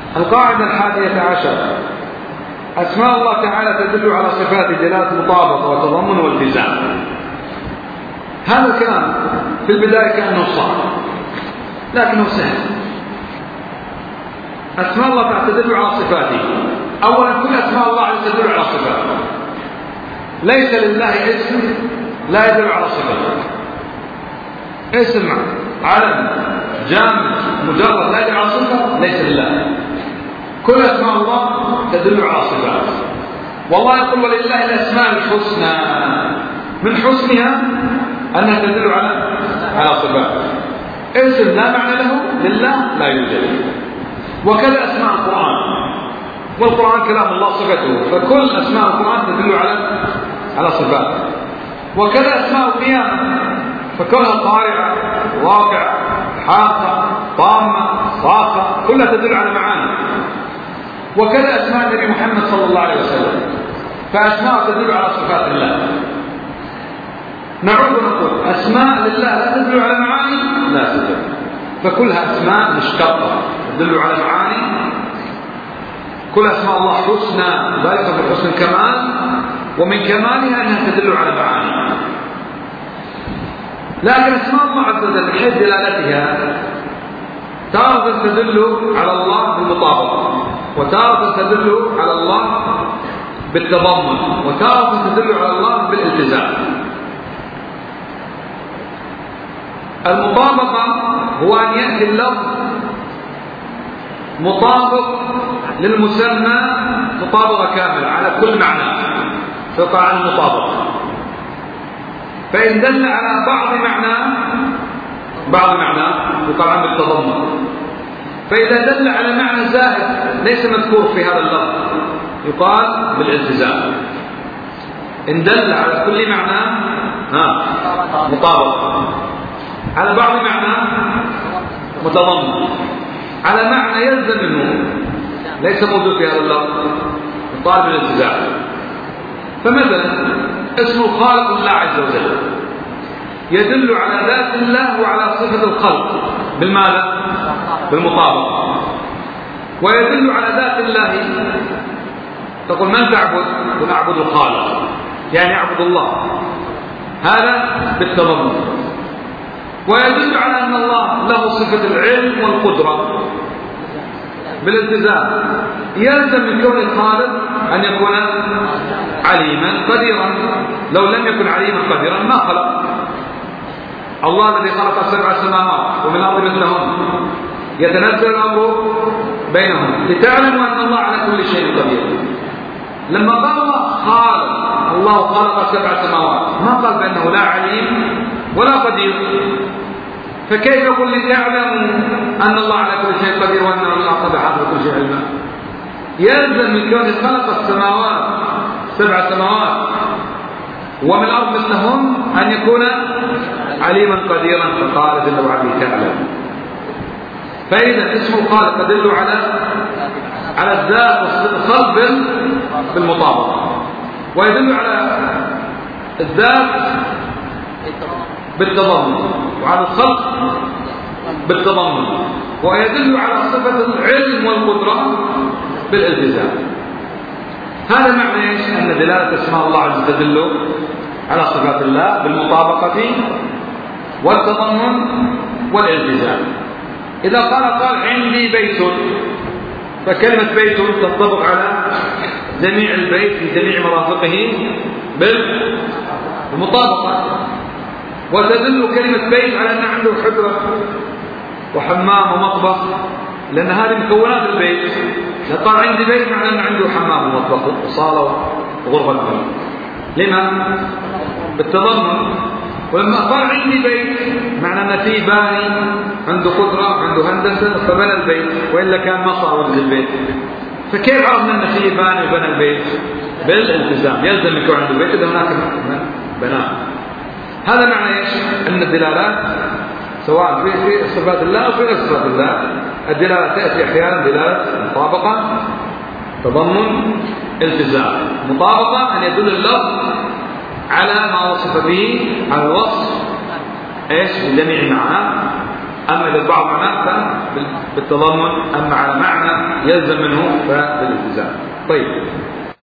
القاعدة 11. أسماء الله تعالى تدل على صفات دلالة مطابقة وتضمن والتزام. هذا الكلام في البداية كأنه صعب لكنه سهل. أسماء الله تعالى تدل على صفاته. أولا كل أسماء الله تدل على صفاته، ليس لله اسم لا يدل على صفاته. اسم علم جامد مجرد لا يدل على صفة ليس لله. كل أسماء الله تدل على صفاته. والله يقول ولله الأسماء الحسنى، من حسنها أنها تدل على صفاته. اسم لا معنى له لله لا يوجد. وكذا أسماء القرآن، والقرآن كلام الله صفته، فكل أسماء القرآن تدل على صفاته. وكذا أسماء القيامة، فكلها قارعة واقعة حاقة طامة صاخة كلها تدل على معاني. وكذا أسماء النبي محمد صلى الله عليه وسلم، فأسماء تدل على صفات الله. نعود ونقول أسماء لله لا تدل على معاني لا تدل، فكلها أسماء مشتقة تدل على معاني. كل أسماء الله حسنى، ذلك في حسن الكمال، ومن كمالها أنها تدل على معاني. لكن أسماء الله عز وجل من حيث دلالتها تارة تدل على الله بالمطابقة، وتارة تدل على الله بالتضمن، وتارة تدل على الله بالالتزام. المطابقة هو أن يأتي اللفظ مطابق للمسمى مطابقة كاملة على كل معنى، فيقع عن المطابقة. فإن دل على بعض معنى يقع عن بالتضمن. فإذا دل على معنى زائد ليس مذكور في هذا اللفظ يقال بالالتزام. إن دل على كل معنى مطابق، على بعض معنى متضمن، على معنى يلزم منه ليس موجود في هذا اللفظ يقال بالالتزام. فمثلا اسم الخالق الله عز وجل يدل على ذات الله وعلى صفة الخلق بالماذا؟ بالمطابقة. ويدل على ذات الله، تقول من تعبد؟ قل أعبد الخالق، يعني أعبد الله، هذا بالتضمن. ويدل على أن الله له صفة العلم والقدرة بالالتزام. يلزم من كون الخالق أن يكون عليما قديرا، لو لم يكن عليما قديرا ما خلق. الله الذي خلق 7 سماوات ومن الأرض مثلهن يتنزل الأمر بينهم لتعلموا أن الله على كل شيء قدير. لما قال الله خلق 7 سماوات ما قال بأنه لا عليم ولا قدير. فكيف يقول لتعلموا أن الله على كل شيء قدير وأن الله قد أحاط بكل شيء علما؟ يلزم من كونه خلق السماوات 7 سماوات ومن الأرض مثلهن أن يكون عليما قديرا، فقال جل وعلا تعلم. فإذا اسم الخالق يدل على الذات والصفة بالمطابقة، ويدل على الذات بالتضمن، وعلى الخلق بالتضمن، ويدل على صفة العلم والقدرة بالالتزام. هذا معنى ايش؟ أن دلالة اسماء الله عز وجل تدل على صفات الله بالمطابقة والتضمن والالتزام. إذا قال عندي بيت، فكلمة بيت تنطبق على جميع البيت في جميع مرافقه بالمطابقة. وتدل كلمة بيت على أن عنده حجرة وحمام ومطبخ، لأن هذه مكونات البيت. قال عندي بيت معنى أن عنده حمام ومطبخ وصالة وغرفة نوم. لما؟ بالتضمن. ولما قال عندي بيت معنى أن فيه باني عنده قدرة عنده هندسة فبنى البيت، وإلا كان ما صار البيت. فكيف عرفنا أن فيه باني وبنى البيت؟ بالالتزام. يلزم يكون عنده بيت إذا هناك بناء. هذا معنى ايش؟ أن الدلالات سواء في صفات الله أو في غير صفات الله، الدلالة تأتي أحيانا دلالة مطابقة تضمن التزام. مطابقة أن يدل اللفظ على ما وصف به، على الوصف ايش بجميع معانيه. أما للبعض معناه بالتضمن، أما على معنى يلزم منه بالالتزام. طيب